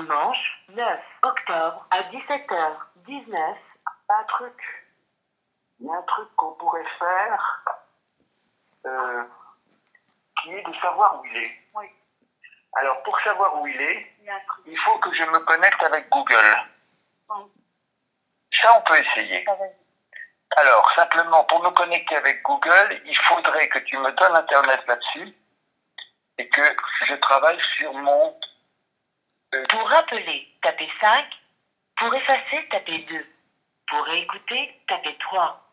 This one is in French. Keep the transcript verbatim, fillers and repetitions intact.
dimanche neuf octobre à dix-sept heures dix-neuf. Un truc, il y a un truc qu'on pourrait faire, euh, qui est de savoir où il est. Oui. Alors, pour savoir où il est, Il y a un truc. il faut que je me connecte avec Google. Oui. Ça, on peut essayer. Ah, vas-y. Alors, simplement, pour me connecter avec Google, il faudrait que tu me donnes Internet là-dessus et que je travaille sur mon... Euh, Pour rappeler, tapez cinq. Pour effacer, tapez deux. Pour réécouter, tapez trois.